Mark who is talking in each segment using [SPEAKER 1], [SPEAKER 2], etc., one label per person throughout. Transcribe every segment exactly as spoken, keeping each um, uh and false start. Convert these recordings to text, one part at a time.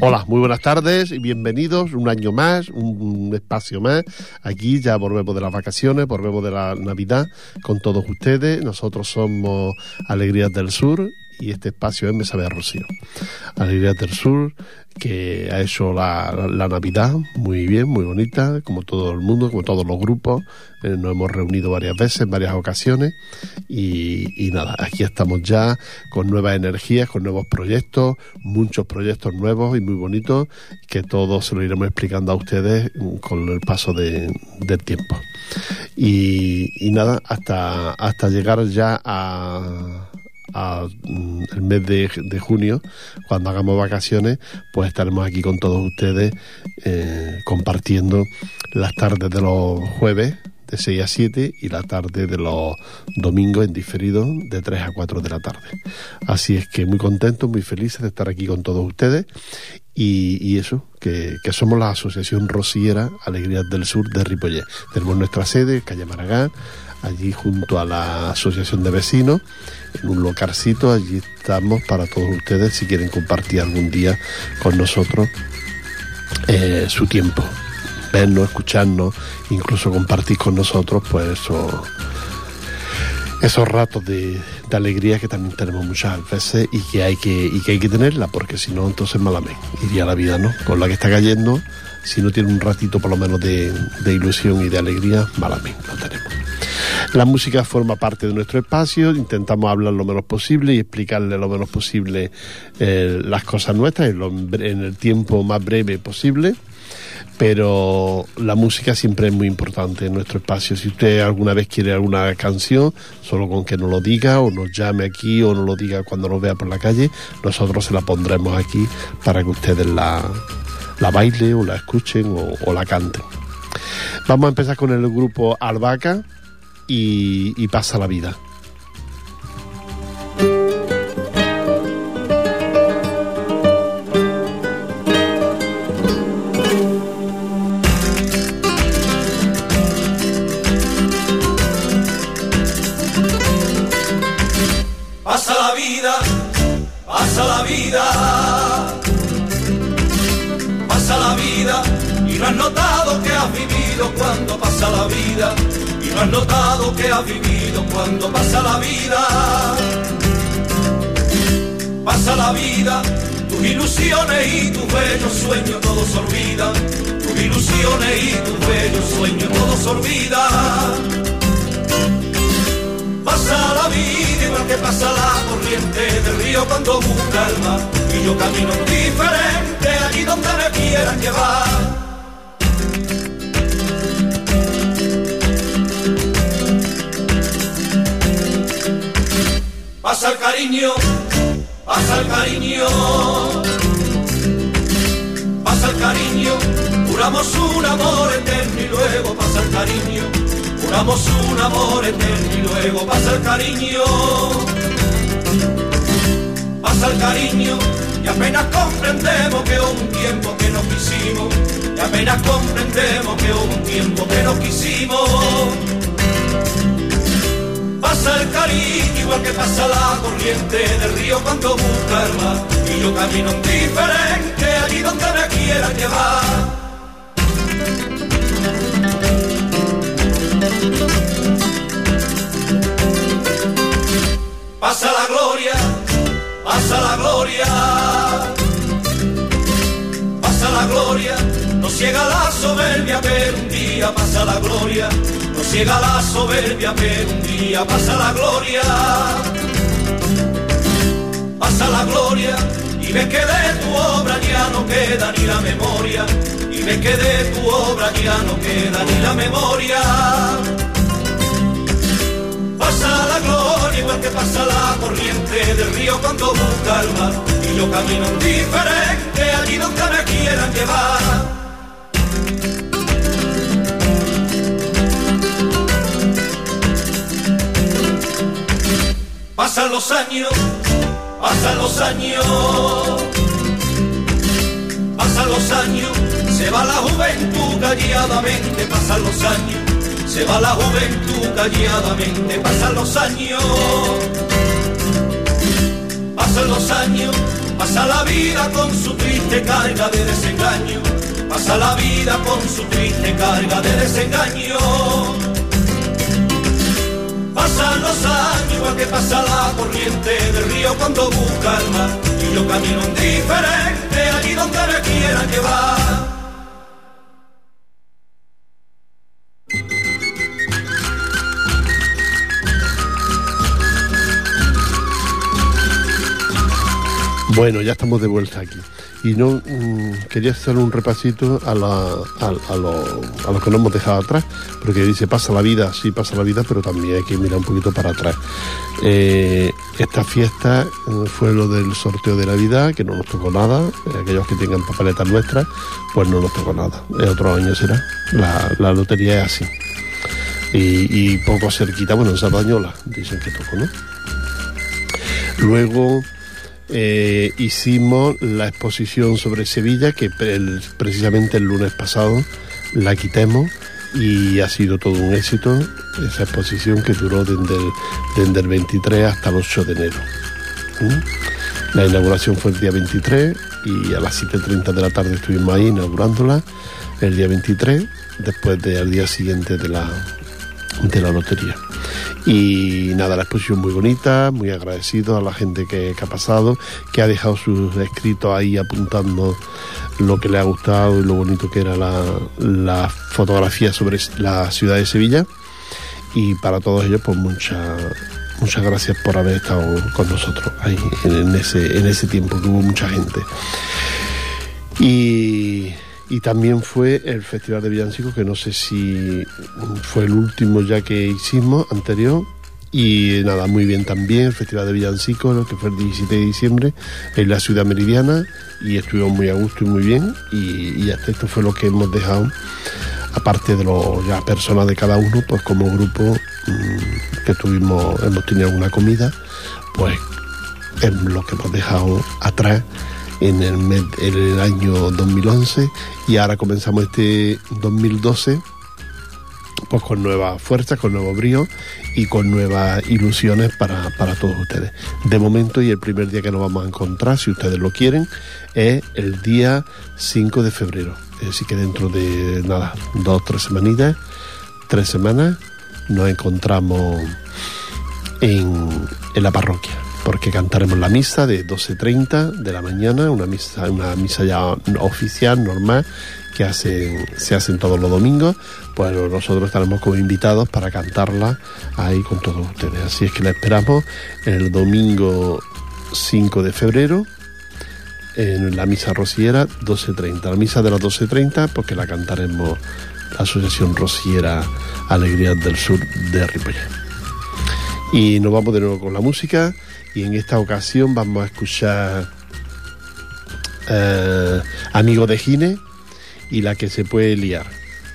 [SPEAKER 1] Hola, muy buenas tardes y bienvenidos un año más, un espacio más. Aquí ya volvemos de las vacaciones, volvemos de la Navidad con todos ustedes. Nosotros somos Alegrías del Sur y este espacio es Me Sabe a Rocío. Alegrías del Sur, que ha hecho la, la, la Navidad muy bien, muy bonita, como todo el mundo, como todos los grupos. Eh, nos hemos reunido varias veces, en varias ocasiones y, y nada, aquí estamos ya con nuevas energías, con nuevos proyectos, muchos proyectos nuevos y muy bonitos, que todos se lo iremos explicando a ustedes con el paso de, del tiempo. Y, y nada, hasta, hasta llegar ya a... A, mm, el mes de, de junio, cuando hagamos vacaciones, pues estaremos aquí con todos ustedes eh, compartiendo las tardes de los jueves de seis a siete y la tarde de los domingos en diferido de tres a cuatro de la tarde. Así es que muy contentos, muy felices de estar aquí con todos ustedes y, y eso, que, que somos la Asociación Rociera Alegrías del Sur de Ripollet. Tenemos nuestra sede, calle Maragall, allí junto a la Asociación de Vecinos, en un localcito. Allí estamos para todos ustedes si quieren compartir algún día con nosotros eh, su tiempo, vernos, escucharnos, incluso compartir con nosotros pues eso, esos ratos de, de alegría que también tenemos muchas veces y que hay que, y que hay que tenerla, porque si no entonces malamente iría la vida, ¿no? Con la que está cayendo, si no tiene un ratito por lo menos de, de ilusión y de alegría, malamente lo tenemos. La música forma parte de nuestro espacio, intentamos hablar lo menos posible y explicarle lo menos posible eh, las cosas nuestras en, lo, en el tiempo más breve posible, pero la música siempre es muy importante en nuestro espacio. Si usted alguna vez quiere alguna canción, solo con que nos lo diga o nos llame aquí o nos lo diga cuando nos vea por la calle, nosotros se la pondremos aquí para que ustedes la, la bailen o la escuchen o, o la canten. Vamos a empezar con el grupo Albahaca y, y Pasa la Vida.
[SPEAKER 2] Pasa la vida, pasa la vida, pasa la vida y no has notado que has vivido cuando pasa la vida. No has notado que has vivido cuando pasa la vida. Pasa la vida, tus ilusiones y tus bellos sueños todos se olvidan. Tus ilusiones y tus bellos sueños todos se olvidan. Pasa la vida igual que pasa la corriente del río cuando busca el mar. Y yo camino diferente allí donde me quieran llevar. Pasa el cariño, pasa el cariño, pasa el cariño, juramos un amor eterno y luego pasa el cariño, juramos un amor eterno y luego pasa el cariño, pasa el cariño y apenas comprendemos que hubo un tiempo que nos quisimos, y apenas comprendemos que hubo un tiempo que nos quisimos. Pasa el cariño igual que pasa la corriente del río cuando busca el mar. Y yo camino diferente allí donde me quieran llevar. Pasa la gloria, pasa la gloria, pasa la gloria. No ciega la soberbia, pero un día pasa la gloria. No ciega la soberbia, pero un día pasa la gloria. Pasa la gloria y ves que de tu obra ya no queda ni la memoria. Y ves que de tu obra ya no queda ni la memoria. Pasa la gloria igual que pasa la corriente del río cuando busca el mar. Y yo camino diferente allí donde me quieran llevar. Pasan los años, pasan los años, pasan los años, se va la juventud calladamente, pasan los años, se va la juventud calladamente, pasan los años, pasan los años, pasa la vida con su triste carga de desengaño, pasa la vida con su triste carga de desengaño. Pasan los años igual que pasa la corriente del río cuando busca el mar, y yo camino indiferente allí donde me quieran llevar.
[SPEAKER 1] Bueno, ya estamos de vuelta aquí. Y no mmm, quería hacer un repasito a, la, a, a, lo, a los que nos hemos dejado atrás, porque dice, pasa la vida, sí pasa la vida, pero también hay que mirar un poquito para atrás. Eh, esta fiesta eh, fue lo del sorteo de Navidad, que no nos tocó nada. Eh, aquellos que tengan papeletas nuestras, pues no nos tocó nada. El otro año será. La, la lotería es así. Y, y poco cerquita, bueno, en Sardañola, dicen que tocó, ¿no? Luego... Eh, hicimos la exposición sobre Sevilla, que el, precisamente el lunes pasado la quitemos, y ha sido todo un éxito esa exposición, que duró desde el, desde el veintitrés hasta el ocho de enero. ¿Mm? La inauguración fue el día veintitrés y a las siete y treinta de la tarde estuvimos ahí inaugurándola el día veintitrés, después del día siguiente de la, de la lotería. Y nada, la exposición muy bonita, muy agradecido a la gente que, que ha pasado, que ha dejado sus escritos ahí apuntando lo que le ha gustado y lo bonito que era la, la fotografía sobre la ciudad de Sevilla. Y para todos ellos, pues muchas muchas gracias por haber estado con nosotros ahí en ese, en ese tiempo, que hubo mucha gente. Y... Y también fue el Festival de Villancicos, que no sé si fue el último ya que hicimos, anterior. Y nada, muy bien también, el Festival de Villancicos, que fue el diecisiete de diciembre, en la Ciudad Meridiana. Y estuvimos muy a gusto y muy bien. Y, y hasta esto fue lo que hemos dejado, aparte de los ya personas de cada uno, pues como grupo mmm, que tuvimos, hemos tenido alguna comida, pues es lo que hemos dejado atrás en el, mes, en el año dos mil once, y ahora comenzamos este dos mil doce pues con nuevas fuerzas, con nuevo brío y con nuevas ilusiones para, para todos ustedes. De momento, y el primer día que nos vamos a encontrar, si ustedes lo quieren, es el día cinco de febrero. Es decir, que dentro de nada, dos o tres semanitas, tres semanas, nos encontramos en, en la parroquia, porque cantaremos la misa de doce y treinta de la mañana, una misa, una misa ya oficial, normal, que hacen, se hacen todos los domingos. Pues nosotros estaremos como invitados para cantarla ahí con todos ustedes. Así es que la esperamos el domingo cinco de febrero en la misa rociera doce y treinta. La misa de las doce y treinta, porque la cantaremos la Asociación Rociera Alegrías del Sur de Ripollet. Y nos vamos de nuevo con la música, y en esta ocasión vamos a escuchar eh, Amigo de Gine y La que se puede liar.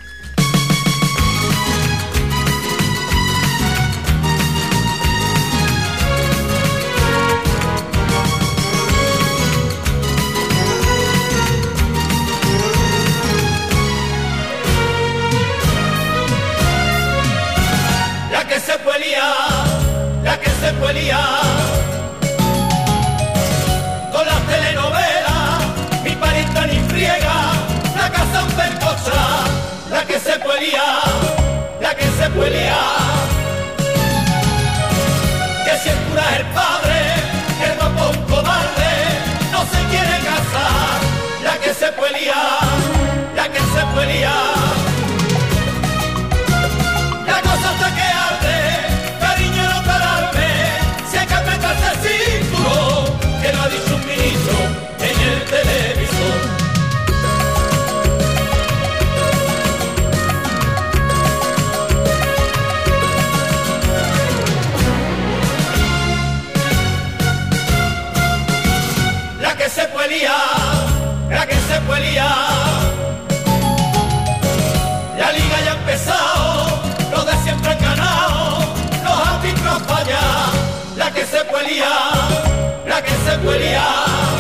[SPEAKER 2] La que se puede liar, la que se puede liar con las telenovelas, mi parienta ni friega, la casa un percocha, la que se puede liar, la que se puede liar, que si el cura es el padre, que el guapo un cobarde, no se quiere casar, la que se puede liar, la que se puede liar. La que se puede liar, la liga ya ha empezado, los de siempre han ganado, los árbitros han fallado, la que se puede liar, la que se puede liar,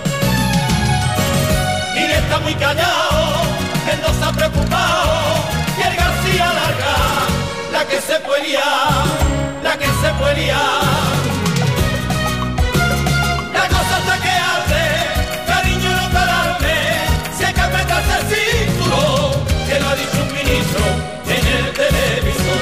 [SPEAKER 2] y está muy callado, él no se ha preocupado, y el García larga, la que se puede liar, la que se puede liar, la cosa está que arde. dicho un ministro en el televisor.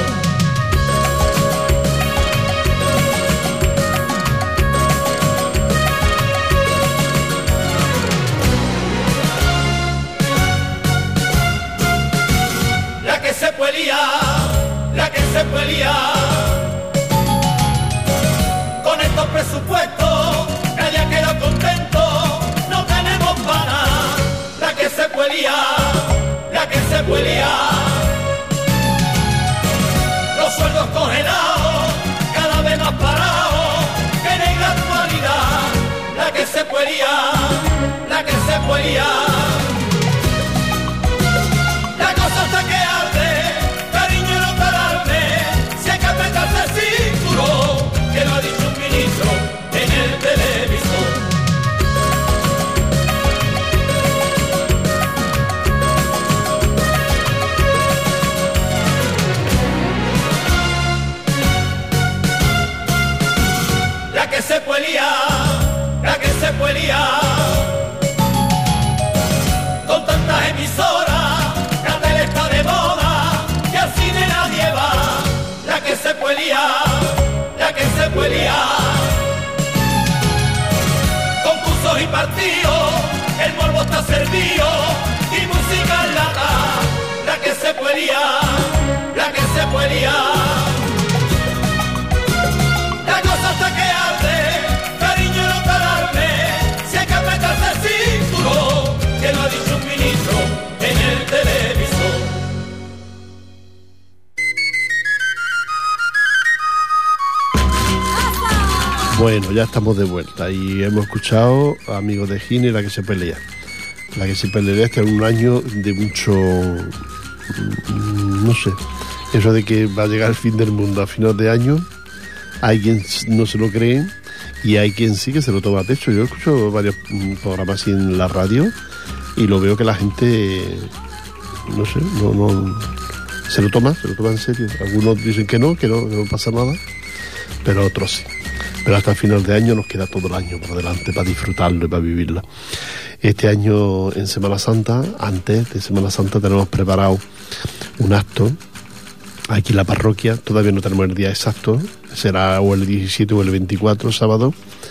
[SPEAKER 2] La que se puede liar, la que se puede liar. Con estos presupuestos nadie queda contento, no tenemos para nada. La que se puede liar, la que se puede liar. Los sueldos congelados, cada vez más parados, que en la actualidad. La que se puede liar, la que se puede liar. La cosa está que arde, cariño no tararme, si hay que apretarse el cinturón, que lo ha dicho un ministro en el televisor. La que se puede liar, la que se puede liar. Con tantas emisoras, la tele está de moda, y al cine nadie va. La que se puede liar, la que se puede liar. Concursos y partidos, el morbo está servido, y música en lata. La que se puede liar, la que se puede liar. La cosa está que arde, cariño no tararme, si hay que apretarse el cinturón, que lo ha dicho un ministro en el televisor.
[SPEAKER 1] Bueno, ya estamos de vuelta y hemos escuchado a Amigos de Gine, La que se pelea. La que se pelea, este es un año de mucho, no sé, eso de que va a llegar el fin del mundo a final de año. Hay quien no se lo cree y hay quien sí que se lo toma a pecho. Yo escucho varios programas así en la radio y lo veo que la gente, no sé, no, no se lo toma, se lo toma en serio. Algunos dicen que no, que no, que no pasa nada, pero otros sí. Pero hasta el final de año nos queda todo el año por delante para disfrutarlo y para vivirlo. Este año en Semana Santa, antes de Semana Santa, tenemos preparado un acto aquí en la parroquia. Todavía no tenemos el día exacto, será o el diecisiete o el veinticuatro, sábado,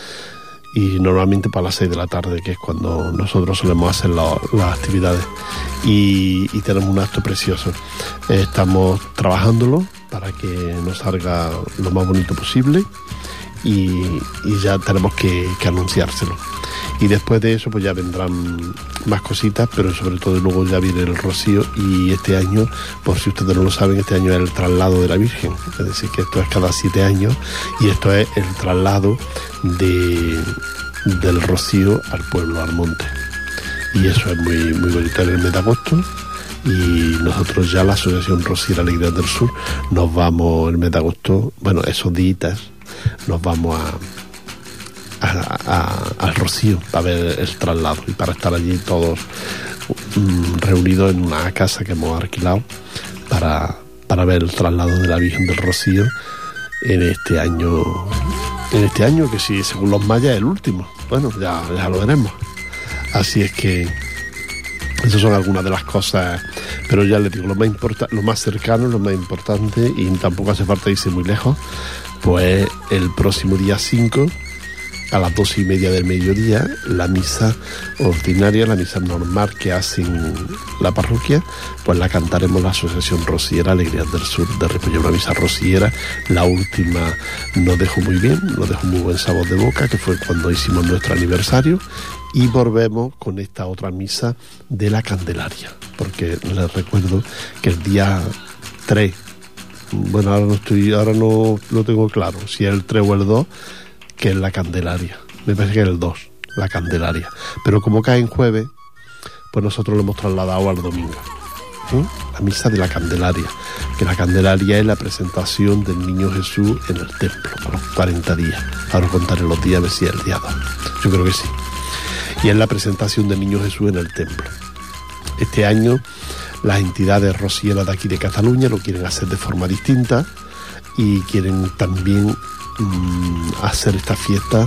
[SPEAKER 1] y normalmente para las seis de la tarde, que es cuando nosotros solemos hacer la, las actividades, y, y tenemos un acto precioso. Estamos trabajándolo para que nos salga lo más bonito posible y, y ya tenemos que, que anunciárselo. Y después de eso pues ya vendrán más cositas, pero sobre todo luego ya viene el rocío, y este año, por si ustedes no lo saben, este año es el traslado de la Virgen, es decir que esto es cada siete años y esto es el traslado de, del rocío al pueblo, al monte, y eso es muy, muy bonito en el mes de agosto. Y nosotros ya, la Asociación Rociera Alegría del Sur, nos vamos el mes de agosto, bueno, esos días nos vamos a A, a, al Rocío para ver el traslado y para estar allí todos um, reunidos en una casa que hemos alquilado para, para ver el traslado de la Virgen del Rocío en este año, en este año que sí, según los mayas, es el último. Bueno, ya, ya lo veremos. Así es que esas son algunas de las cosas, pero ya les digo, lo más importa, lo más cercano, lo más importante, y tampoco hace falta irse muy lejos, pues el próximo día cinco, a las doce y media del mediodía, la misa ordinaria, la misa normal que hacen la parroquia, pues la cantaremos la Asociación Rociera Alegrías del Sur de Ripollet, una misa rociera. La última nos dejó muy bien, nos dejó muy buen sabor de boca, que fue cuando hicimos nuestro aniversario, y volvemos con esta otra misa de la Candelaria, porque les recuerdo que el día tres, bueno, ahora no estoy, ahora no lo tengo claro, si es el tres o el dos, que es la Candelaria, me parece que es el dos, la Candelaria, pero como cae en jueves, pues nosotros lo hemos trasladado al domingo, ¿sí? La misa de la Candelaria, que la Candelaria es la presentación del Niño Jesús en el templo por los cuarenta días. Ahora os contaré los días, a ver si es el día dos, yo creo que sí, y es la presentación del Niño Jesús en el templo. Este año las entidades rocieras de aquí de Cataluña lo quieren hacer de forma distinta y quieren también hacer esta fiesta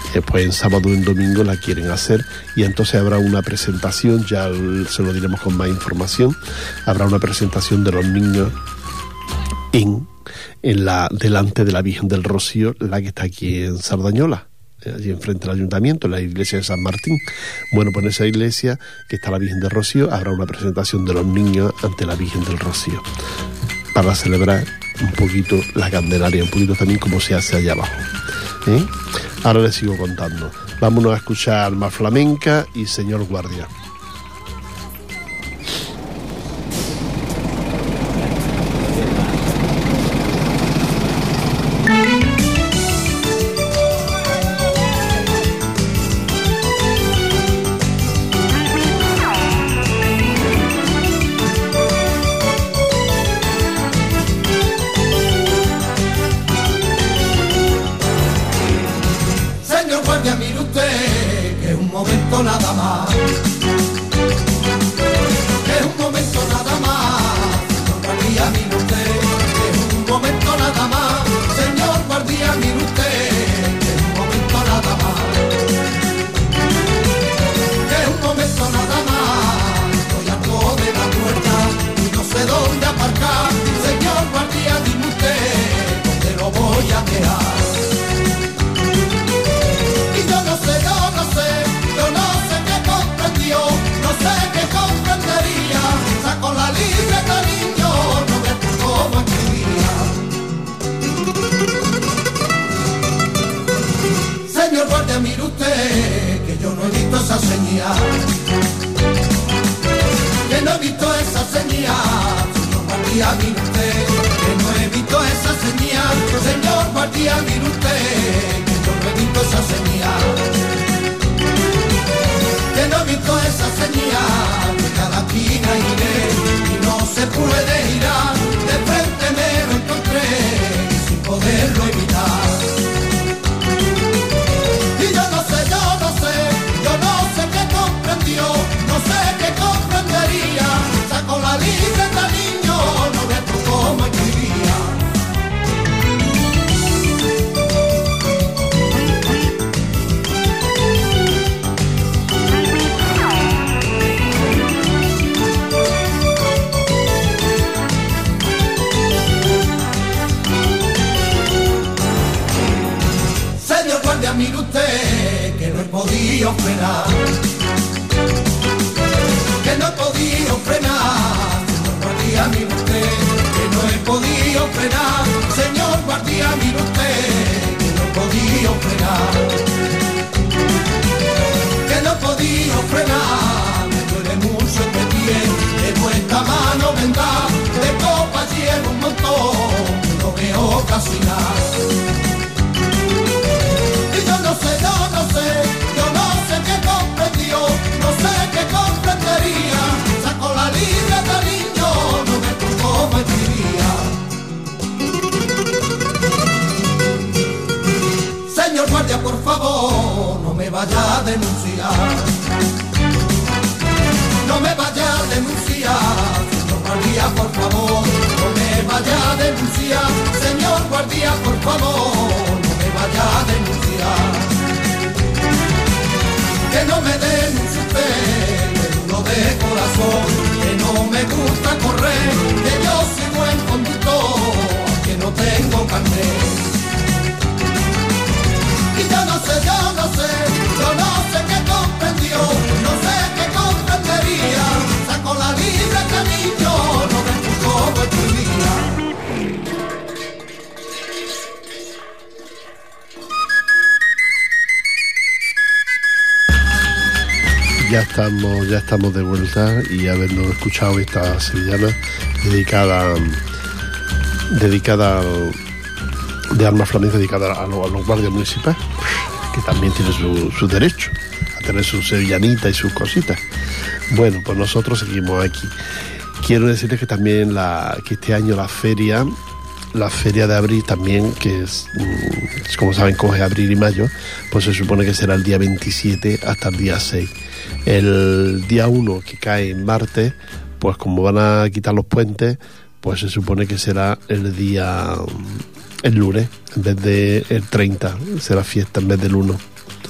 [SPEAKER 1] Después en sábado y en domingo la quieren hacer, y entonces habrá una presentación, ya se lo diremos con más información, habrá una presentación de los niños en, en la delante de la Virgen del Rocío, la que está aquí en Sardañola, allí enfrente del ayuntamiento, en la iglesia de San Martín. Bueno, pues en esa iglesia que está la Virgen del Rocío habrá una presentación de los niños ante la Virgen del Rocío, para celebrar un poquito la Candelaria, un poquito también como se hace allá abajo, ¿eh? Ahora les sigo contando. Vámonos a escuchar Alma Flamenca y Señor Guardia.
[SPEAKER 2] Nada más, que es un momento nada más, señor guardia, mire usted, que es un momento nada más, señor guardia, mire usted, que es un momento nada más, que es un momento nada más, estoy harto de la puerta y no sé dónde aparcar, señor guardia, dime usted, dónde lo voy a dejar. Y yo no sé, yo no sé, yo no sé qué comprendió, no sé qué comprendería, saco la libreta, niño, no ves tú cómo escribía. Señor guardia, mire usted, que yo no he visto esa señal, que no he visto esa señal, señor guardia, mire usted, que no he visto esa señal, señor guardia, mire usted, que yo no he visto esa señal. Que no he visto esa señal, de cada esquina iré y no se puede girar, de frente me lo encontré y sin poderlo evitar. Y yo no sé, yo no sé, yo no sé qué comprendió, no sé qué comprendería, saco la libreta, niño, no ves tú cómo escribía. Mire usted, que no he podido frenar, que no he podido frenar, señor guardia, mire usted, que no he podido frenar, señor guardia, mire usted, que no he podido frenar, que no he podido frenar, me duele mucho este pie, de vuestra mano vendrá, de copa llevo un montón, no veo casi nada. No sé, yo no sé, yo no sé qué comprendió, no sé qué comprendería, saco la libreta, niño, no me tú cómo escribía. Señor guardia, por favor, no me vaya a denunciar, no me vaya a denunciar, señor guardia, por favor, no me vaya a denunciar, señor guardia, por favor, no me vaya a denunciar. Que no me denuncie usted, que duro de corazón, que no me gusta correr, que yo soy buen conductor, que no tengo carnet. Y yo no sé, yo no sé, yo no sé qué comprendió, no sé qué comprendería, saco la libreta, niño, no ves tú cómo escribía.
[SPEAKER 1] Ya estamos, ya estamos de vuelta y habiendo escuchado esta sevillana dedicada, dedicada de Alma Flamenca, dedicada a, lo, a los guardias municipales, que también tiene su, su derecho a tener su sevillanita y sus cositas. Bueno, pues nosotros seguimos aquí. Quiero decirles que también la, que este año la feria, la feria de abril también, que es, como saben, coge abril y mayo, pues se supone que será el día veintisiete hasta el día seis. El día uno, que cae en martes, pues como van a quitar los puentes, pues se supone que será el día, el lunes, en vez de el treinta, será fiesta en vez del uno.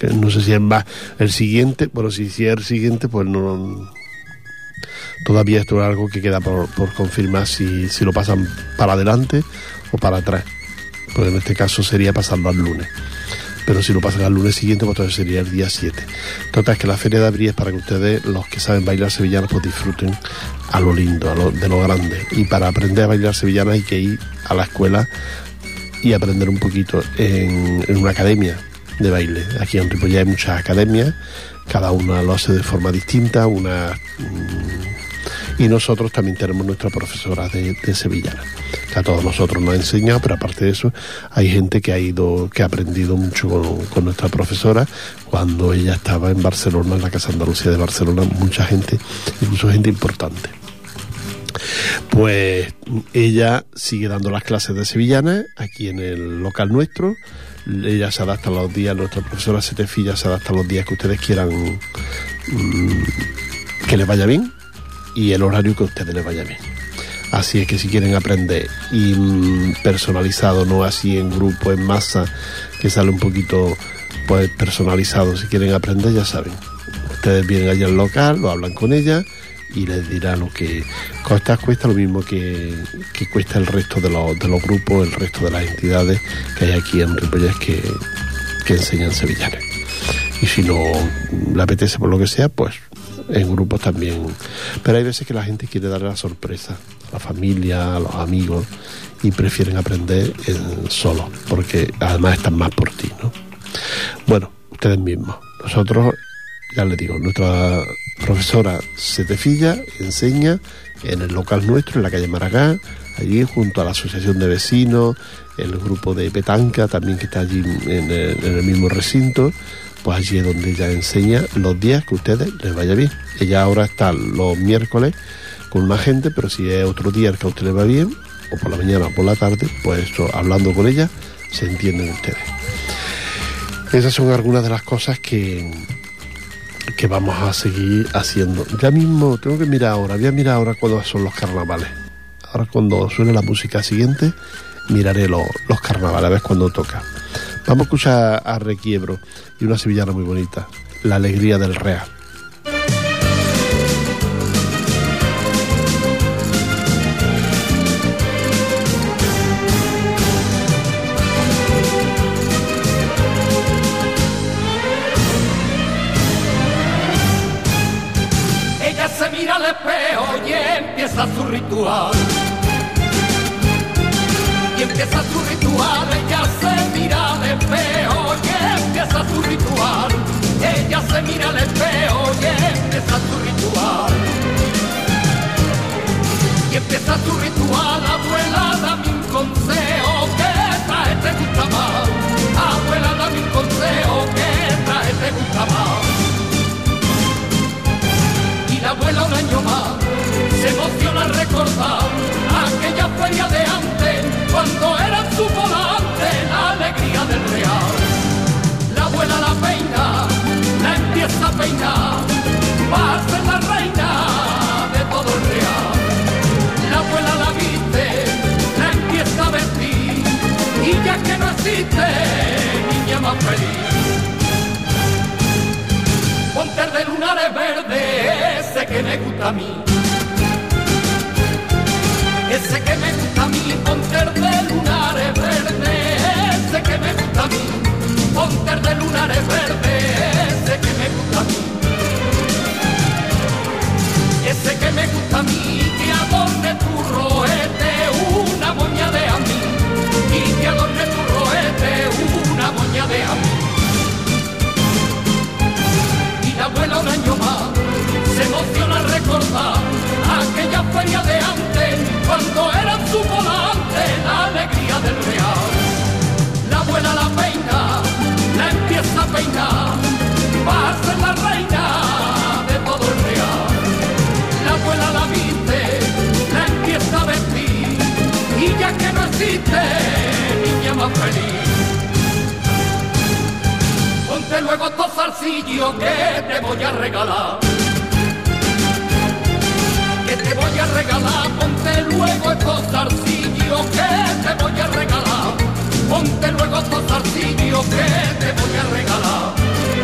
[SPEAKER 1] que no sé si es más el siguiente, bueno, si, si es el siguiente, pues no, todavía esto es algo que queda por, por confirmar si, si lo pasan para adelante o para atrás, pues en este caso sería pasarlo al lunes, pero si lo pasan al lunes siguiente, pues entonces sería el día siete. Total, que la Feria de Abril es para que ustedes, los que saben bailar sevillanas, pues disfruten a lo lindo, a lo, de lo grande, y para aprender a bailar sevillanas hay que ir a la escuela y aprender un poquito en, en una academia de baile. Aquí en Ripollet hay muchas academias, cada una lo hace de forma distinta, una mmm, y nosotros también tenemos nuestra profesora de, de sevillana, que a todos nosotros nos ha enseñado, pero aparte de eso hay gente que ha ido, que ha aprendido mucho con, con nuestra profesora cuando ella estaba en Barcelona, en la Casa Andalucía de Barcelona, mucha gente, incluso gente importante. Pues ella sigue dando las clases de sevillana aquí en el local nuestro. Ella se adapta a los días, nuestra profesora Setefilla se adapta a los días que ustedes quieran mmm, que les vaya bien, y el horario que a ustedes les vaya bien. Así es que si quieren aprender y mmm, personalizado, no así en grupo, en masa, que sale un poquito pues personalizado, si quieren aprender, ya saben, ustedes vienen allá al local, lo hablan con ella y les dirá lo que cuesta, cuesta lo mismo que, que cuesta el resto de los, de los grupos, el resto de las entidades que hay aquí en Ripollet que, que enseñan sevillanas. Y si no le apetece por lo que sea, pues en grupos también. Pero hay veces que la gente quiere darle la sorpresa a la familia, a los amigos, y prefieren aprender en solo, porque además están más por ti, ¿no? Bueno, ustedes mismos. Nosotros, ya les digo, nuestra profesora Setefilla enseña en el local nuestro, en la calle Maragall, allí junto a la asociación de vecinos, el grupo de petanca también que está allí en el, en el mismo recinto, pues allí es donde ella enseña los días que a ustedes les vaya bien. Ella ahora está los miércoles con más gente, pero si es otro día el que a usted les va bien, o por la mañana o por la tarde, pues eso, hablando con ella, se entienden ustedes. Esas son algunas de las cosas que que vamos a seguir haciendo. Ya mismo tengo que mirar ahora, voy a mirar ahora cuándo son los carnavales. Ahora cuando suene la música siguiente, miraré lo, los carnavales, a ver cuándo toca. Vamos a escuchar a Requiebro y una sevillana muy bonita, La Alegría del Real.
[SPEAKER 2] Su ritual y empieza su ritual, ella se mira al espejo y empieza su ritual, ella se mira al espejo y empieza su ritual, y empieza su ritual. Abuela, dame un consejo, que traje te gusta más, abuela, dame un consejo, que traje te gusta más. Y la abuela un año más se emociona al recordar aquella feria de antes, cuando era su volante la alegría del Real. La abuela la peina, la empieza a peinar, va a ser la reina de todo el Real. La abuela la viste, la empieza a vestir, y ya que no existe niña más feliz. Ponte el de lunares verdes, ese que me gusta a mí. Ese que me gusta a mí, ponte el de lunares verdes, ese que me gusta a mí, ponte el de lunares verdes, ese que me gusta a mí. Ese que me gusta a mí, que adorne tu roete, una moña de a mí, y que adorne tu roete, una moña de a mí. Y la abuela un año más se emociona al recordar aquella feria de antes, cuando era su volante la alegría del Real. La abuela la peina, la empieza a peinar, va a ser la reina de todo el Real. La abuela la viste, la empieza a vestir, y ya que no existe niña más feliz. Ponte luego estos zarcillos que te voy a regalar, que te voy a regalar, ponte luego estos zarcillos que te voy a regalar, ponte luego estos zarcillos que te voy a regalar.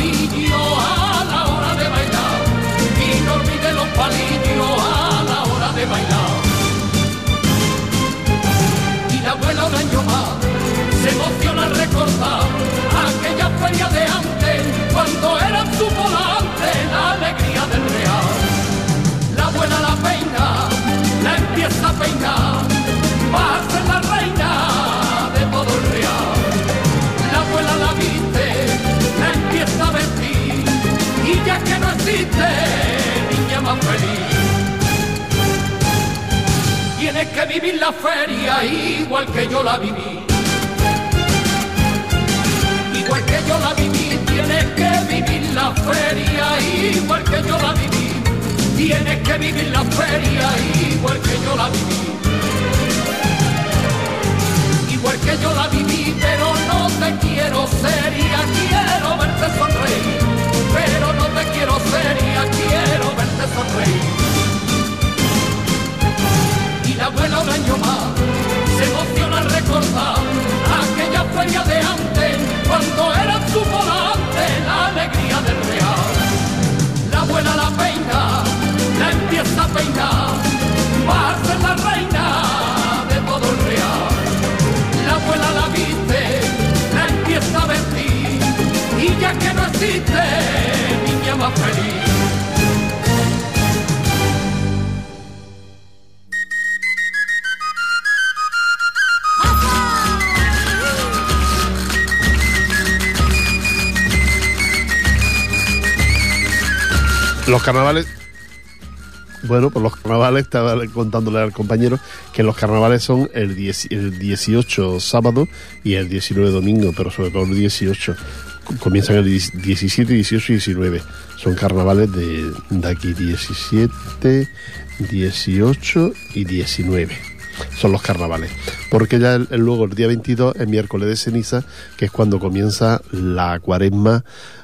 [SPEAKER 2] palillos a la hora de bailar, y no olvide los palillos a la hora de bailar. Y la abuela un año más se emociona al recordar aquella feria de antes, cuando era su volante la alegría del real. La abuela la peina, la empieza a peinar, va a ser la reina de todo el real. La abuela la viste, la empieza a vestir, y ya que no existe niña más feliz. Tienes que vivir la feria igual que yo la viví. Igual que yo la viví, tienes que vivir la feria igual que yo la viví. Tienes que vivir la feria igual que yo la viví. Igual que yo la viví, pero no te quiero seria, quiero verte sonreír. Pero no te quiero seria, quiero verte sonreír. Y la abuela un año más se emociona al recordar aquella feria de antes, cuando era su volante la alegría del real. La abuela la peina, la empieza a peinar, va a ser la reina de todo el real. La abuela la viste, la empieza a vestir, y ya que no existe niña más feliz.
[SPEAKER 1] Los carnavales, bueno, pues los carnavales, estaba contándole al compañero que los carnavales son el, diez, el dieciocho sábado y el diecinueve domingo, pero sobre todo el dieciocho. Comienzan el diecisiete, dieciocho y diecinueve. Son carnavales de, de aquí, diecisiete, dieciocho y diecinueve. Son los carnavales. Porque ya el, el, luego el día veintidós es miércoles de ceniza, que es cuando comienza la cuaresma,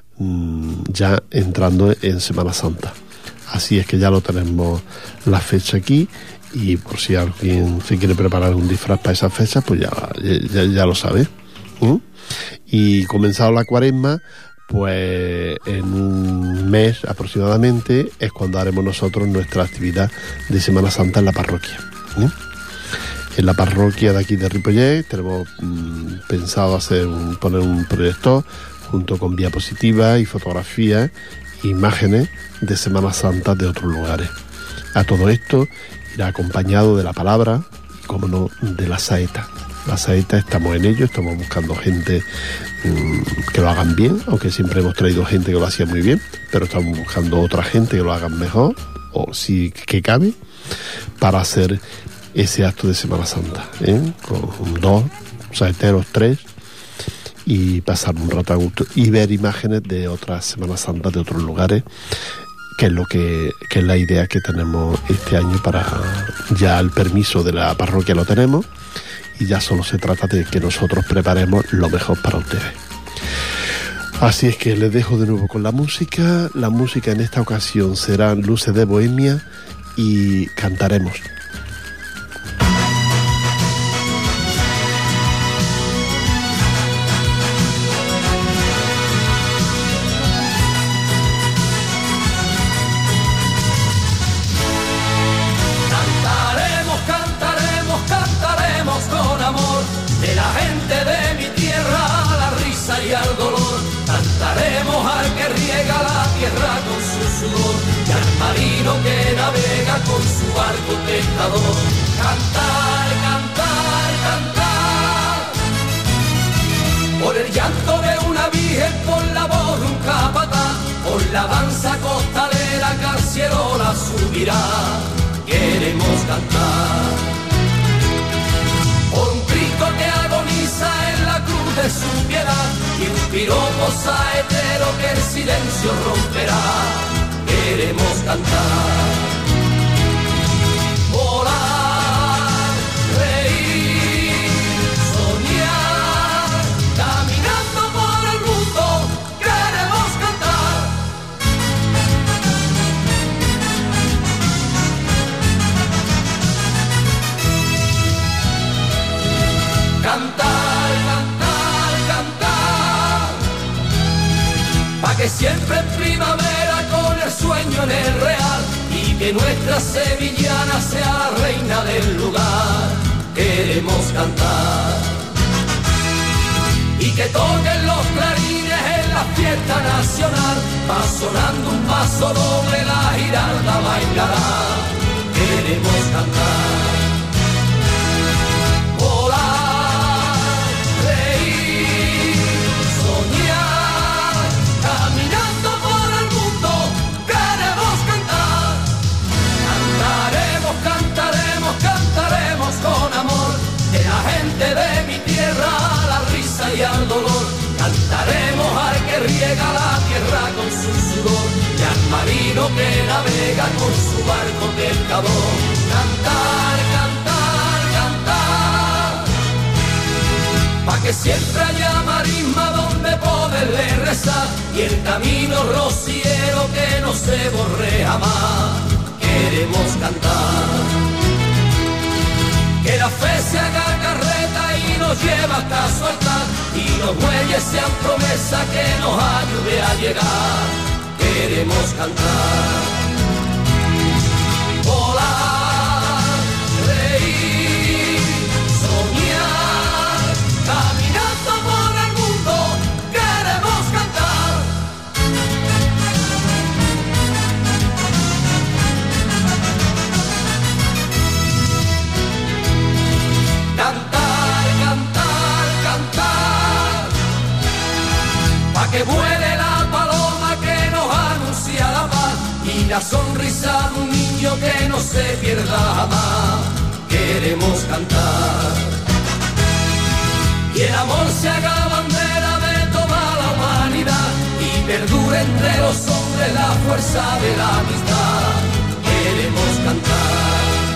[SPEAKER 1] ya entrando en Semana Santa. Así es que ya lo tenemos la fecha aquí, y por si alguien se quiere preparar un disfraz para esa fecha, pues ya, ya, ya lo sabe. ¿Mm? Y comenzado la cuaresma, pues en un mes aproximadamente es cuando haremos nosotros nuestra actividad de Semana Santa en la parroquia. ¿Mm? En la parroquia de aquí de Ripollet tenemos mmm, pensado hacer un, poner un proyector junto con diapositivas y fotografías, imágenes de Semana Santa de otros lugares. A todo esto irá acompañado de la palabra y, como no, de la saeta. La saeta, estamos en ello, estamos buscando gente mmm, que lo hagan bien, aunque siempre hemos traído gente que lo hacía muy bien, pero estamos buscando otra gente que lo hagan mejor, o si que cabe, para hacer ese acto de Semana Santa, ¿eh? Con dos saeteros, tres, y pasar un rato a gusto y ver imágenes de otras Semanas Santas de otros lugares, que es lo que, que es la idea que tenemos este año. Para ya el permiso de la parroquia lo tenemos, y ya solo se trata de que nosotros preparemos lo mejor para ustedes. Así es que les dejo de nuevo con la música. La música en esta ocasión será Luces de Bohemia, y cantaremos.
[SPEAKER 2] Que navega con su barco pescador. Cantar, cantar, cantar, por el llanto de una virgen, por la voz de un capataz, por la danza costalera que al cielo la subirá. Queremos cantar por un Cristo que agoniza en la cruz de su piedad, y un piropo saetero que el silencio romperá. Queremos cantar, volar, reír, soñar, caminando por el mundo, queremos cantar. Cantar, cantar, cantar, pa' que que nuestra sevillana sea la reina del lugar. Queremos cantar y que toquen los clarines en la fiesta nacional. Va sonando un paso doble, la Giralda bailará. Queremos cantar, volar, reír, soñar, caminando por el mundo. Queremos cantar, cantaremos, cantaremos, cantaremos con amor. De la gente de mi tierra a la risa y al dolor. Cantaremos al que riega la tierra con su sudor y al marino que navega con su barco pescador. Cantar, cantar, cantar, pa' que siempre haya marisma donde poderle rezar y el camino rociero que no se borre jamás. Queremos cantar, que la fe se haga carreta y nos lleva hasta su altar, y los bueyes sean promesa que nos ayude a llegar. Queremos cantar, volar, reír, soñar, caminando por el mundo. Queremos cantar. Cantar, cantar, cantar, pa' que vuele la paloma que nos anuncia la paz y la sonrisa de un niño que no se pierda jamás. Queremos cantar y el amor se haga bandera de toda la humanidad y perdure entre los hombres la fuerza de la amistad. Queremos cantar,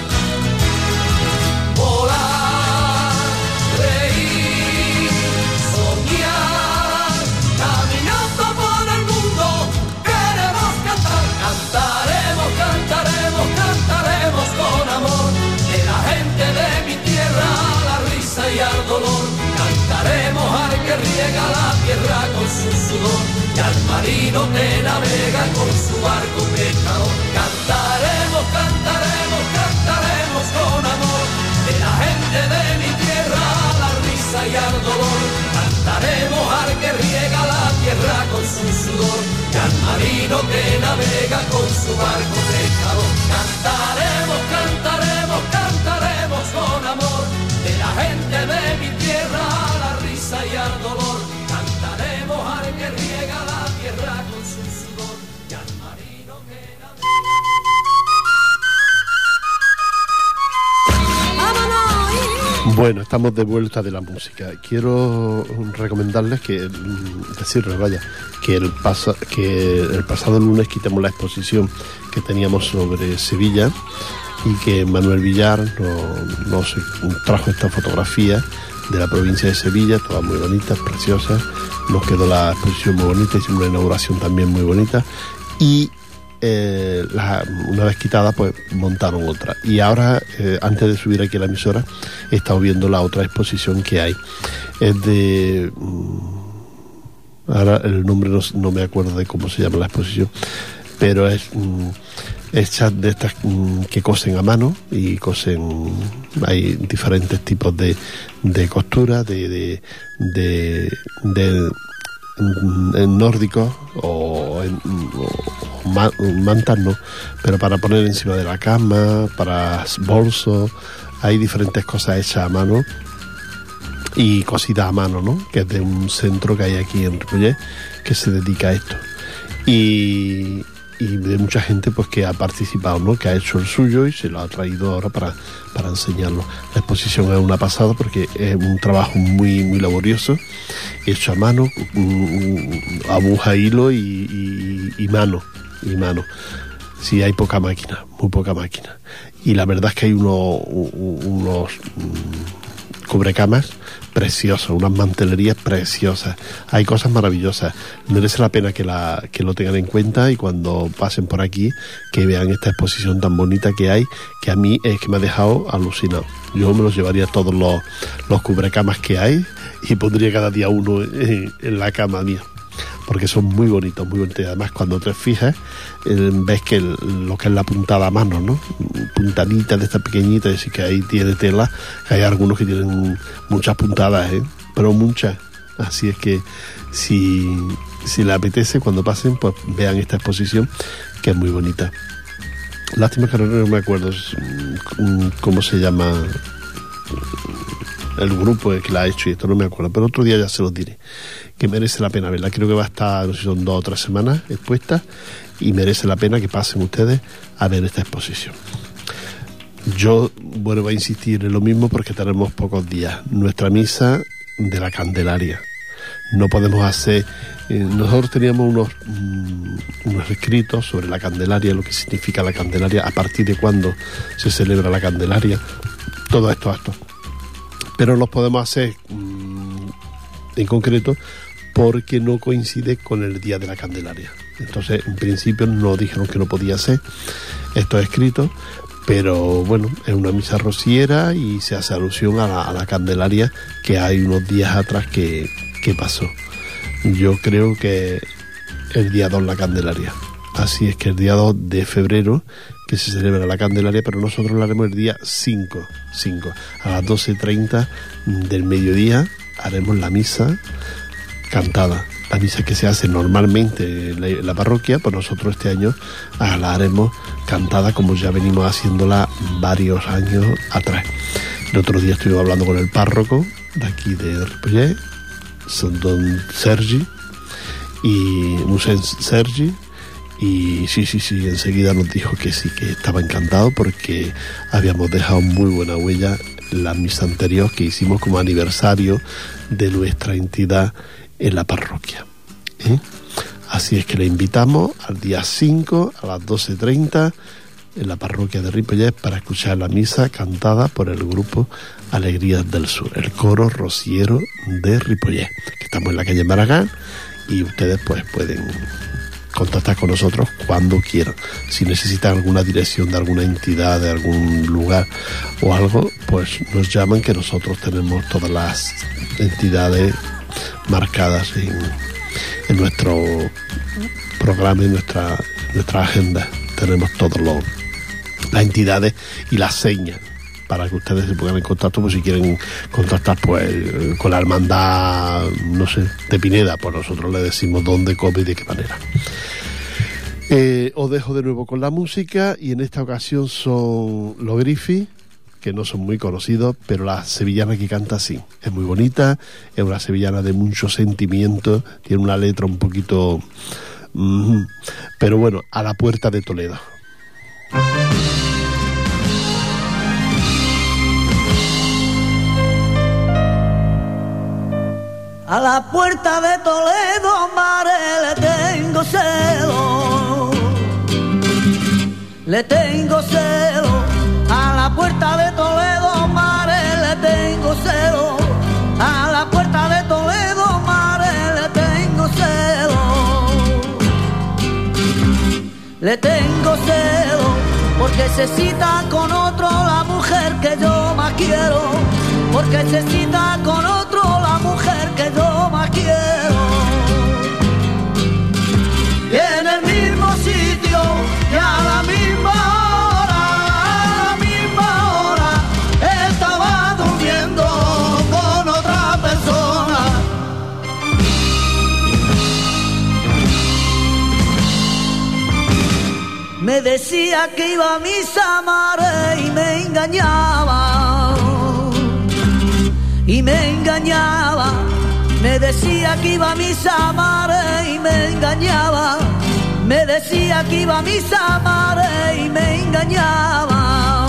[SPEAKER 2] volar, reír, soñar, caminando por el mundo. Queremos cantar, cantaremos, cantaremos, cantaremos con amor. De la gente de mi tierra a la risa y al dolor. Cantaremos al que riega la tierra con su sudor y al marino que navega con su barco pescador. Cantaremos, cantaremos, cantaremos con amor. De la gente de mi tierra a la risa y al dolor. Cantaremos al que riega la tierra con su sudor y al marino que navega con su barco pescador. Cantaremos, cantaremos, cantaremos con amor. De la gente de mi tierra a la risa y al dolor. Cantaremos al que riega la tierra con su sudor y al marino que navega.
[SPEAKER 1] Bueno, estamos de vuelta de la música. Quiero recomendarles que, decirles, vaya, que el, pasa, que el pasado lunes quitamos la exposición que teníamos sobre Sevilla y que Manuel Villar nos, nos trajo esta fotografía de la provincia de Sevilla, todas muy bonitas, preciosas. Nos quedó la exposición muy bonita, hicimos una inauguración también muy bonita y eh, la, una vez quitada pues montaron otra. Y ahora, eh, antes de subir aquí a la emisora, he estado viendo la otra exposición que hay. Es de... Ahora el nombre no, no me acuerdo de cómo se llama la exposición, pero es... hechas de estas que cosen a mano y cosen, hay diferentes tipos de, de costura, de, de, de, de en nórdicos o, en, o man, mantas, no, pero para poner encima de la cama, para bolsos, hay diferentes cosas hechas a mano y cosidas a mano, ¿no? Que es de un centro que hay aquí en Ripollet que se dedica a esto. Y y de mucha gente pues que ha participado, ¿no? Que ha hecho el suyo y se lo ha traído ahora para, para enseñarlo. La exposición es una pasada porque es un trabajo muy muy laborioso, hecho a mano, aguja, hilo y, y, y mano y mano. Sí, hay poca máquina, muy poca máquina. Y la verdad es que hay unos, unos cubrecamas preciosos, unas mantelerías preciosas, hay cosas maravillosas. Merece la pena que la que lo tengan en cuenta y cuando pasen por aquí que vean esta exposición tan bonita que hay, que a mí es que me ha dejado alucinado. Yo me los llevaría todos los, los cubrecamas que hay y pondría cada día uno en, en la cama mía. porque son muy bonitos, muy bonitos. Y además cuando te fijas, eh, ves que el, lo que es la puntada a mano, ¿no? Puntaditas de esta pequeñita, es decir, que ahí tiene tela, que hay algunos que tienen muchas puntadas, ¿eh? Pero muchas. Así es que si, si les apetece, cuando pasen, pues vean esta exposición, que es muy bonita. Lástima que no me acuerdo cómo se llama el grupo que la ha hecho, y esto no me acuerdo, pero otro día ya se los diré, que merece la pena verla. Creo que va a estar, no sé si son dos o tres semanas expuesta, y merece la pena que pasen ustedes a ver esta exposición. Yo vuelvo a insistir en lo mismo porque tenemos pocos días. Nuestra misa de la Candelaria. No podemos hacer... Eh, nosotros teníamos unos, mm, unos escritos sobre la Candelaria, lo que significa la Candelaria, a partir de cuándo se celebra la Candelaria, todos estos actos. Pero los podemos hacer mmm, en concreto porque no coincide con el día de la Candelaria. Entonces, en principio nos dijeron que no podía ser estos escritos, pero bueno, es una misa rociera y se hace alusión a la, a la Candelaria que hay unos días atrás que, que pasó. Yo creo que el día dos la Candelaria. Así es que el día dos de febrero que se celebra la Candelaria, pero nosotros lo haremos el día cinco, cinco. A las doce treinta del mediodía haremos la misa cantada. La misa que se hace normalmente en la, en la parroquia, pues nosotros este año la haremos cantada como ya venimos haciéndola varios años atrás. El otro día estuvimos hablando con el párroco de aquí de Ripollet, don Sergi, y Musén Sergi, y sí, sí, sí, enseguida nos dijo que sí, que estaba encantado porque habíamos dejado muy buena huella la misa anterior que hicimos como aniversario de nuestra entidad en la parroquia, ¿eh? Así es que le invitamos al día cinco a las doce treinta en la parroquia de Ripollet para escuchar la misa cantada por el grupo Alegrías del Sur, el coro rociero de Ripollet, que estamos en la calle Maragall, y ustedes pues pueden contactar con nosotros cuando quieran. Si necesitan alguna dirección de alguna entidad, de algún lugar o algo, pues nos llaman, que nosotros tenemos todas las entidades marcadas en, en nuestro programa, en nuestra, nuestra agenda. Tenemos todas las entidades y las señas para que ustedes se pongan en contacto, pues si quieren contactar pues con la hermandad, no sé, de Pineda, pues nosotros les decimos dónde, cómo y de qué manera. Eh, os dejo de nuevo con la música, y en esta ocasión son los Griffis, que no son muy conocidos, pero la sevillana que canta sí, es muy bonita, es una sevillana de mucho sentimiento, tiene una letra un poquito... Mm, pero bueno, a la puerta de Toledo.
[SPEAKER 3] A la puerta de Toledo, mare, le tengo celo, le tengo celo. A la puerta de Toledo, mare, le tengo celo. A la puerta de Toledo, mare, le tengo celo. Le tengo celo porque se cita con otro la mujer que yo más quiero, porque se cita con otro la mujer que yo más quiero. Y en el mismo sitio y a la misma hora, a la misma hora, estaba durmiendo con otra persona. Me decía que iba a misa, mare, y me engañaba. Y me engañaba, me decía que iba a misa, mare, y me engañaba. Me decía que iba a misa, mare, y me engañaba.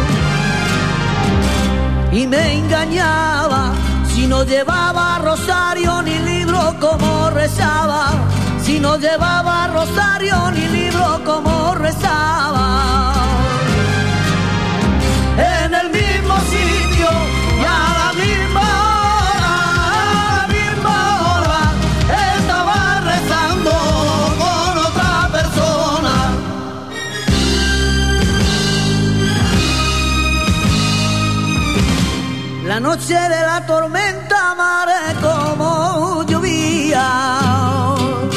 [SPEAKER 3] Y me engañaba, si no llevaba rosario ni libro como rezaba. Si no llevaba rosario ni libro como rezaba. En el mismo sitio y a la misma hora, a la misma hora, estaba rezando con otra persona. La noche de la tormenta, mare, como llovía.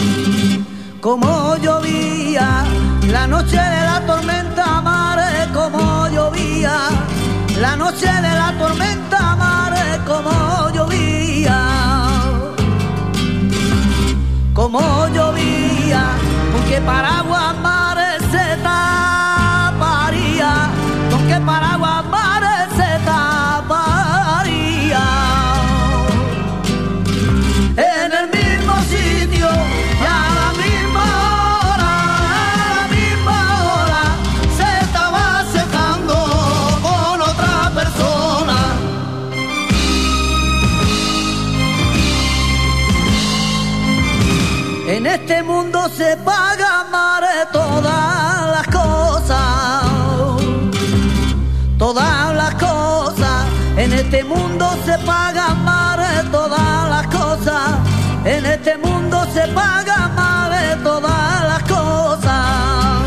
[SPEAKER 3] como llovía, la noche de la tormenta mare, como llovía, la noche de la tormenta mare, como llovía, como llovía, con qué paraguas mare se taparía, con qué paraguas mare se taparía, en el mismo sitio y a la misma hora, a la misma hora, se estaba secando con otra persona. En este mundo se pagan mare todas las cosas, todas las cosas. En este mundo se pagan mare todas las cosas. En este mundo se pagan mare todas las cosas,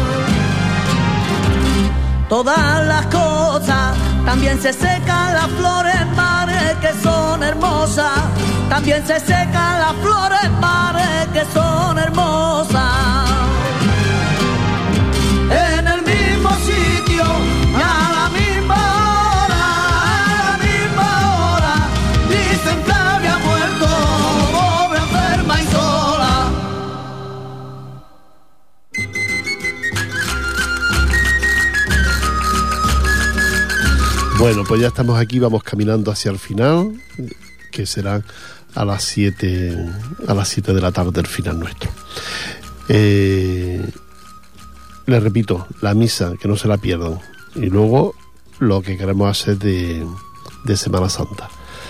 [SPEAKER 3] todas las cosas. También se secan las flores mare que son hermosas. También se secan las flores mare que son hermosas. En el mismo sitio y a la misma hora, a la misma hora, dicen que había muerto, pobre, enferma y sola.
[SPEAKER 1] Bueno, pues ya estamos aquí, vamos caminando hacia el final, que será a las siete a las siete de la tarde el final nuestro. Eh, les repito, la misa, que no se la pierdan, y luego lo que queremos hacer de, de Semana Santa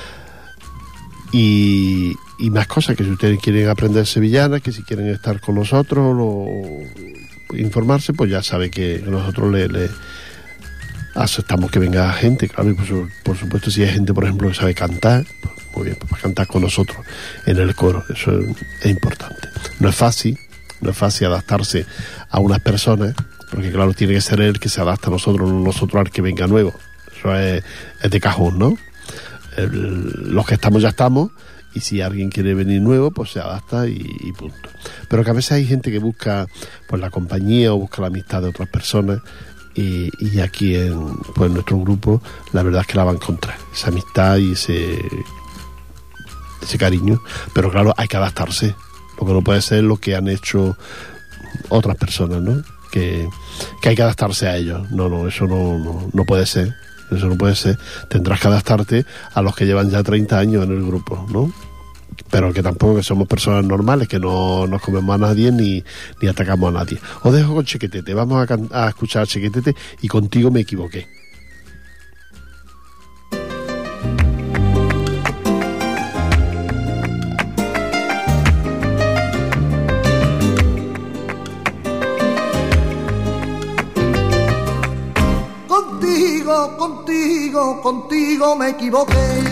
[SPEAKER 1] y, y más cosas, que si ustedes quieren aprender sevillana, que si quieren estar con nosotros o informarse, pues ya sabe que nosotros le, le aceptamos que venga gente, claro, y por, por supuesto si hay gente, por ejemplo, que sabe cantar, pues muy bien, pues cantar con nosotros en el coro, eso es, es importante. No es fácil, no es fácil adaptarse a unas personas, porque claro, tiene que ser él que se adapta a nosotros, no nosotros al que venga nuevo. Eso es, es de cajón, ¿no? El, los que estamos ya estamos, y si alguien quiere venir nuevo, pues se adapta y, y punto. Pero que a veces hay gente que busca pues la compañía o busca la amistad de otras personas. Y, y aquí en pues nuestro grupo la verdad es que la va a encontrar, esa amistad y ese ese cariño, pero claro, hay que adaptarse, lo que no puede ser lo que han hecho otras personas, ¿no? Que, que hay que adaptarse a ellos. No, no, eso no, no, no puede ser, eso no puede ser. Tendrás que adaptarte a los que llevan ya treinta años en el grupo, ¿no? Pero que tampoco que somos personas normales, que no nos comemos a nadie ni, ni atacamos a nadie. Os dejo con Chequetete, vamos a, can- a escuchar a Chequetete y Contigo me equivoqué.
[SPEAKER 4] Contigo, contigo, contigo me equivoqué.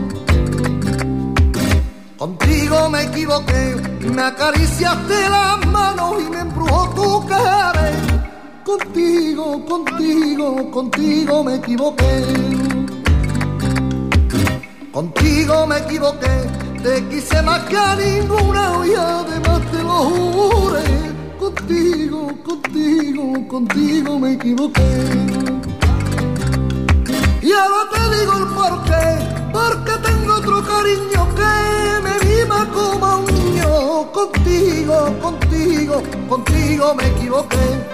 [SPEAKER 4] Contigo me equivoqué, me acariciaste las manos y me embrujó tu cara. Contigo, contigo, contigo me equivoqué. Contigo me equivoqué, te quise más que a ninguna y además te lo juré. Contigo, contigo, contigo me equivoqué. Y ahora te digo el porqué, porque tengo otro cariño que me mima como a un niño. Contigo, contigo, contigo me equivoqué.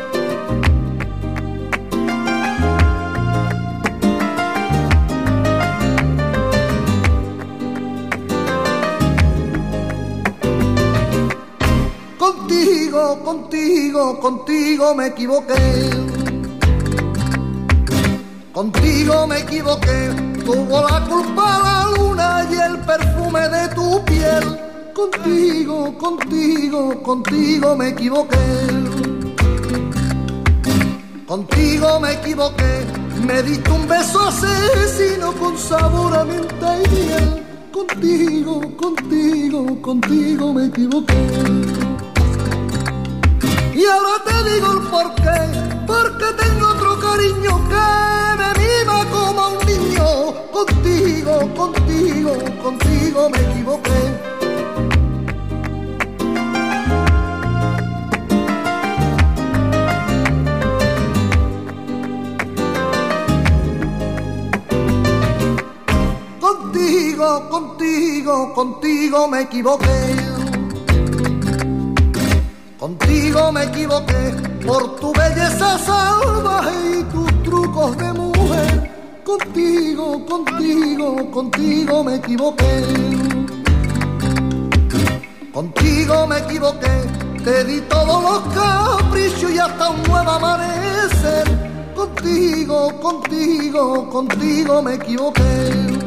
[SPEAKER 4] Contigo, contigo, contigo me equivoqué. Contigo me equivoqué, tuvo la culpa la luna y el perfume de tu piel. Contigo, contigo, contigo me equivoqué. Contigo me equivoqué, me diste un beso asesino con sabor a menta y miel. Contigo, contigo, contigo me equivoqué. Y ahora te digo el porqué, porque tengo otro cariño que me mima como a un niño. Contigo, contigo, contigo me equivoqué. contigo, contigo, contigo me equivoqué. Contigo me equivoqué por tu belleza salvaje y tus trucos de mujer. Contigo, contigo, contigo me equivoqué. Contigo me equivoqué, te di todos los caprichos y hasta un nuevo amanecer. Contigo, contigo, contigo me equivoqué.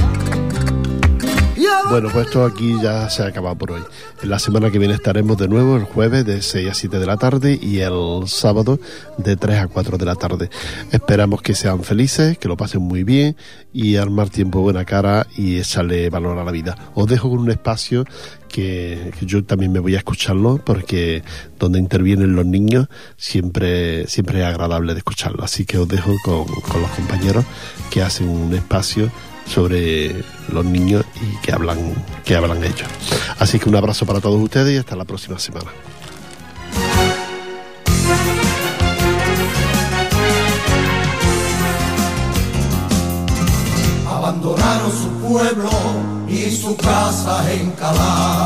[SPEAKER 1] Bueno, pues esto aquí ya se ha acabado por hoy. La semana que viene estaremos de nuevo el jueves de seis a siete de la tarde y el sábado de tres a cuatro de la tarde. Esperamos que sean felices, que lo pasen muy bien y armar tiempo buena cara y echarle valor a la vida. Os dejo con un espacio que, que yo también me voy a escucharlo porque donde intervienen los niños siempre, siempre es agradable de escucharlo. Así que os dejo con, con los compañeros que hacen un espacio sobre los niños y que hablan que hablan ellos. Así que un abrazo para todos ustedes y hasta la próxima semana.
[SPEAKER 2] Abandonaron su pueblo y su casa en Cala,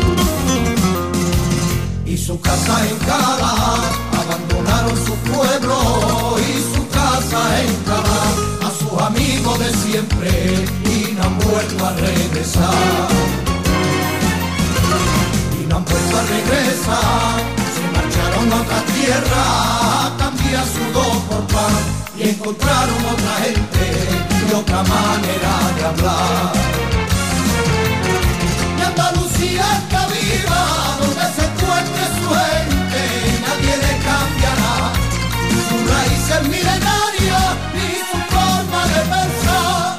[SPEAKER 2] y su casa en Cala. Abandonaron su pueblo y su casa en Cala, amigos de siempre y no han vuelto a regresar. Y no han vuelto a regresar, se marcharon a otra tierra a cambiar sudor por pan y encontraron otra gente y otra manera de hablar. Y Andalucía está viva, donde se encuentre su gente, nadie le cambiará sus raíces milenarias y su forma de pensar.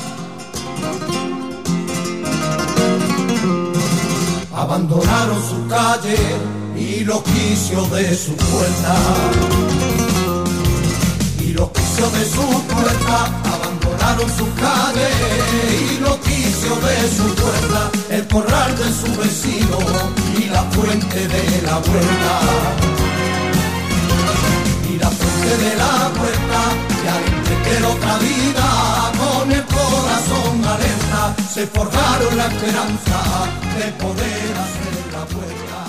[SPEAKER 2] Abandonaron su calle y los quicios de su puerta, y los quicios de su puerta. Abandonaron su calle y los quicios de su puerta, el corral de su vecino y la fuente de la huerta. Y la fuente de la huerta, y al emprender otra vida, con el corazón alerta, se forjaron la esperanza de poder hacer la puerta.